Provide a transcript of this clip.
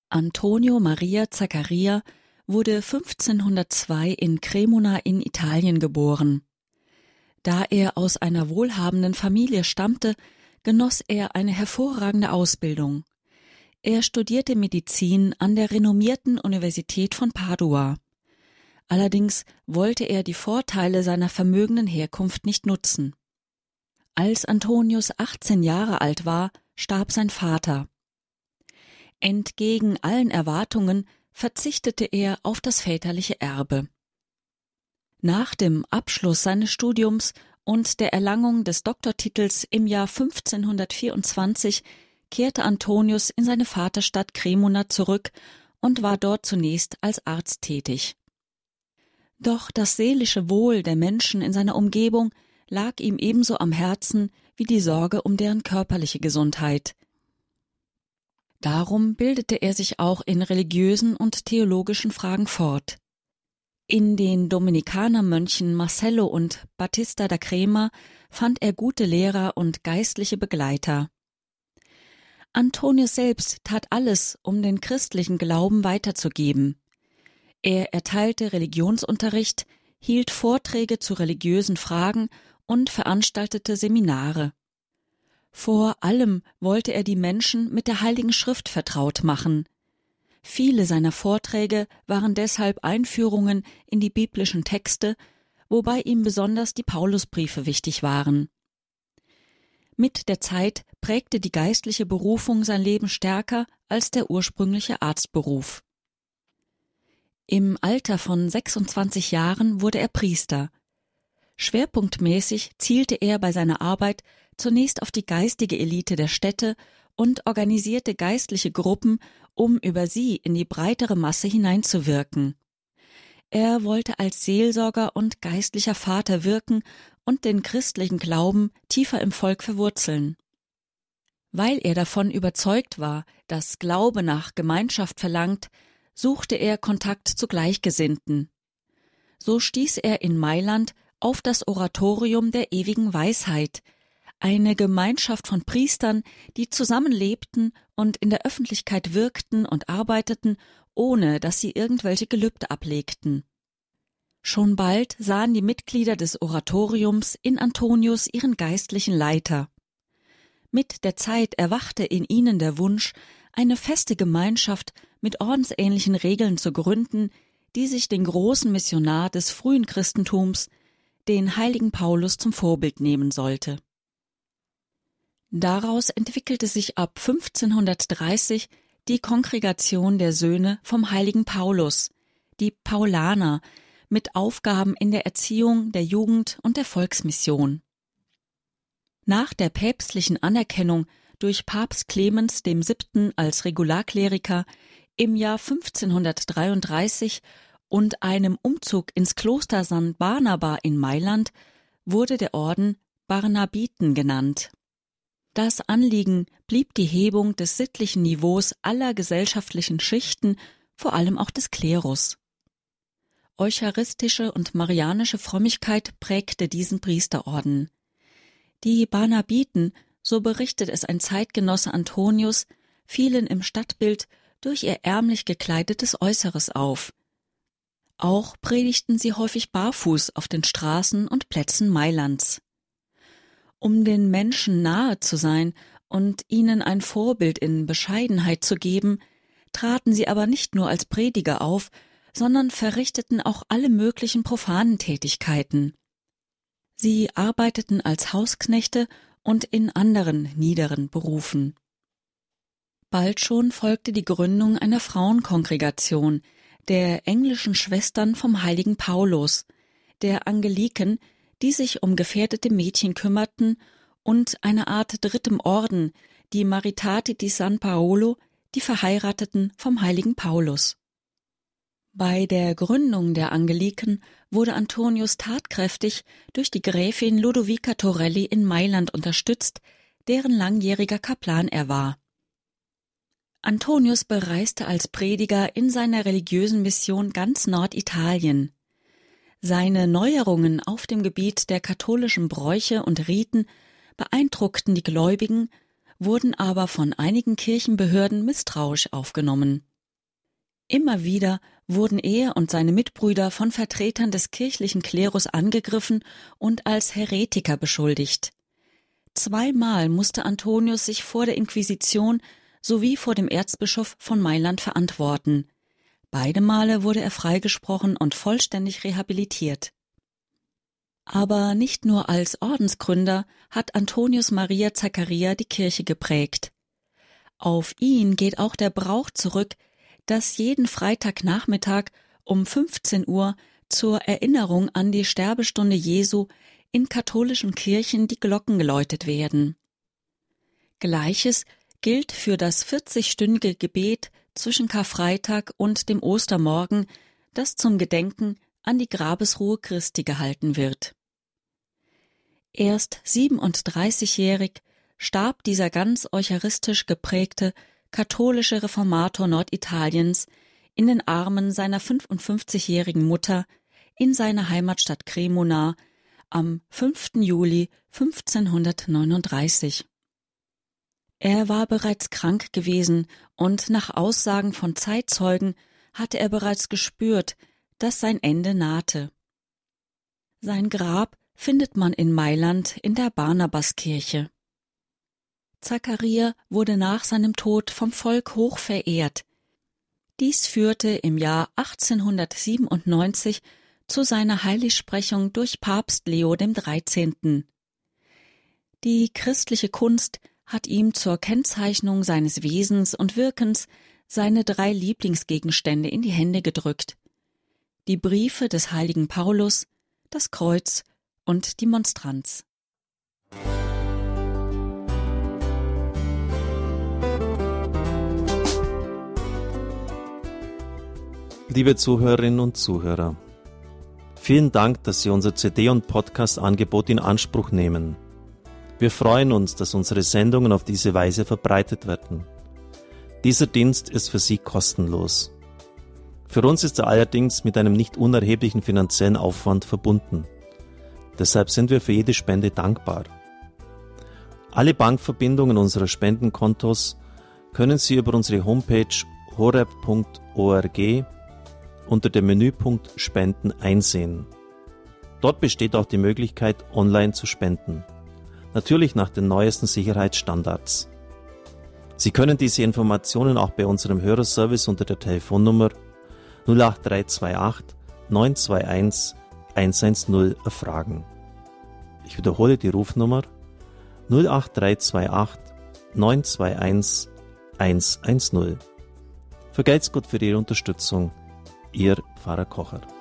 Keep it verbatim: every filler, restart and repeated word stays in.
Antonio Maria Zaccaria wurde fünfzehnhundertzwei in Cremona in Italien geboren. Da er aus einer wohlhabenden Familie stammte, genoss er eine hervorragende Ausbildung. Er studierte Medizin an der renommierten Universität von Padua. Allerdings wollte er die Vorteile seiner vermögenden Herkunft nicht nutzen. Als Antonius achtzehn Jahre alt war, starb sein Vater. Entgegen allen Erwartungen verzichtete er auf das väterliche Erbe. Nach dem Abschluss seines Studiums und der Erlangung des Doktortitels im Jahr fünfzehnhundertvierundzwanzig kehrte Antonius in seine Vaterstadt Cremona zurück und war dort zunächst als Arzt tätig. Doch das seelische Wohl der Menschen in seiner Umgebung lag ihm ebenso am Herzen wie die Sorge um deren körperliche Gesundheit. Darum bildete er sich auch in religiösen und theologischen Fragen fort. In den Dominikanermönchen Marcello und Battista da Crema fand er gute Lehrer und geistliche Begleiter. Antonius selbst tat alles, um den christlichen Glauben weiterzugeben. Er erteilte Religionsunterricht, hielt Vorträge zu religiösen Fragen und veranstaltete Seminare. Vor allem wollte er die Menschen mit der Heiligen Schrift vertraut machen. Viele seiner Vorträge waren deshalb Einführungen in die biblischen Texte, wobei ihm besonders die Paulusbriefe wichtig waren. Mit der Zeit prägte die geistliche Berufung sein Leben stärker als der ursprüngliche Arztberuf. Im Alter von sechsundzwanzig Jahren wurde er Priester. Schwerpunktmäßig zielte er bei seiner Arbeit zunächst auf die geistige Elite der Städte und organisierte geistliche Gruppen, um über sie in die breitere Masse hineinzuwirken. Er wollte als Seelsorger und geistlicher Vater wirken und den christlichen Glauben tiefer im Volk verwurzeln. Weil er davon überzeugt war, dass Glaube nach Gemeinschaft verlangt, suchte er Kontakt zu Gleichgesinnten. So stieß er in Mailand auf das Oratorium der ewigen Weisheit, eine Gemeinschaft von Priestern, die zusammenlebten und in der Öffentlichkeit wirkten und arbeiteten, ohne dass sie irgendwelche Gelübde ablegten. Schon bald sahen die Mitglieder des Oratoriums in Antonius ihren geistlichen Leiter. Mit der Zeit erwachte in ihnen der Wunsch, eine feste Gemeinschaft mit ordensähnlichen Regeln zu gründen, die sich den großen Missionar des frühen Christentums, den heiligen Paulus, zum Vorbild nehmen sollte. Daraus entwickelte sich ab fünfzehnhundertdreißig die Kongregation der Söhne vom heiligen Paulus, die Paulaner, mit Aufgaben in der Erziehung, der Jugend und der Volksmission. Nach der päpstlichen Anerkennung durch Papst Clemens der Siebte als Regularkleriker im Jahr fünfzehnhundertdreiunddreißig und einem Umzug ins Kloster San Barnaba in Mailand wurde der Orden Barnabiten genannt. Das Anliegen blieb die Hebung des sittlichen Niveaus aller gesellschaftlichen Schichten, vor allem auch des Klerus. Eucharistische und marianische Frömmigkeit prägte diesen Priesterorden. Die Barnabiten, so berichtet es ein Zeitgenosse Antonius, fielen im Stadtbild durch ihr ärmlich gekleidetes Äußeres auf. Auch predigten sie häufig barfuß auf den Straßen und Plätzen Mailands. Um den Menschen nahe zu sein und ihnen ein Vorbild in Bescheidenheit zu geben, traten sie aber nicht nur als Prediger auf, sondern verrichteten auch alle möglichen profanen Tätigkeiten. Sie arbeiteten als Hausknechte und in anderen niederen Berufen. Bald schon folgte die Gründung einer Frauenkongregation, der englischen Schwestern vom heiligen Paulus, der Angeliken, die sich um gefährdete Mädchen kümmerten, und eine Art drittem Orden, die Maritati di San Paolo, die Verheirateten vom heiligen Paulus. Bei der Gründung der Angeliken wurde Antonius tatkräftig durch die Gräfin Lodovica Torelli in Mailand unterstützt, deren langjähriger Kaplan er war. Antonius bereiste als Prediger in seiner religiösen Mission ganz Norditalien. Seine Neuerungen auf dem Gebiet der katholischen Bräuche und Riten beeindruckten die Gläubigen, wurden aber von einigen Kirchenbehörden misstrauisch aufgenommen. Immer wieder wurden er und seine Mitbrüder von Vertretern des kirchlichen Klerus angegriffen und als Heretiker beschuldigt. Zweimal musste Antonius sich vor der Inquisition sowie vor dem Erzbischof von Mailand verantworten. Beide Male wurde er freigesprochen und vollständig rehabilitiert. Aber nicht nur als Ordensgründer hat Antonius Maria Zaccaria die Kirche geprägt. Auf ihn geht auch der Brauch zurück, dass jeden Freitagnachmittag um fünfzehn Uhr zur Erinnerung an die Sterbestunde Jesu in katholischen Kirchen die Glocken geläutet werden. Gleiches gilt für das vierzigstündige Gebet zwischen Karfreitag und dem Ostermorgen, das zum Gedenken an die Grabesruhe Christi gehalten wird. Erst siebenunddreißigjährig starb dieser ganz eucharistisch geprägte katholische Reformator Norditaliens in den Armen seiner fünfundfünfzigjährigen Mutter in seiner Heimatstadt Cremona am fünften Juli fünfzehnhundertneununddreißig. Er war bereits krank gewesen und nach Aussagen von Zeitzeugen hatte er bereits gespürt, dass sein Ende nahte. Sein Grab findet man in Mailand in der Barnabaskirche. Zaccaria wurde nach seinem Tod vom Volk hoch verehrt. Dies führte im Jahr achtzehnhundertsiebenundneunzig zu seiner Heiligsprechung durch Papst Leo der Dreizehnte. Die christliche Kunst hat ihm zur Kennzeichnung seines Wesens und Wirkens seine drei Lieblingsgegenstände in die Hände gedrückt: die Briefe des heiligen Paulus, das Kreuz und die Monstranz. Liebe Zuhörerinnen und Zuhörer, vielen Dank, dass Sie unser C D- und Podcast-Angebot in Anspruch nehmen. Wir freuen uns, dass unsere Sendungen auf diese Weise verbreitet werden. Dieser Dienst ist für Sie kostenlos. Für uns ist er allerdings mit einem nicht unerheblichen finanziellen Aufwand verbunden. Deshalb sind wir für jede Spende dankbar. Alle Bankverbindungen unserer Spendenkontos können Sie über unsere Homepage horeb punkt org unter dem Menüpunkt Spenden einsehen. Dort besteht auch die Möglichkeit, online zu spenden. Natürlich nach den neuesten Sicherheitsstandards. Sie können diese Informationen auch bei unserem Hörerservice unter der Telefonnummer null acht drei zwei acht neun zwei eins eins eins null erfragen. Ich wiederhole die Rufnummer null acht drei zwei acht neun zwei eins eins eins null. Vergelt's Gott für Ihre Unterstützung. Ihr Pfarrer Kocher.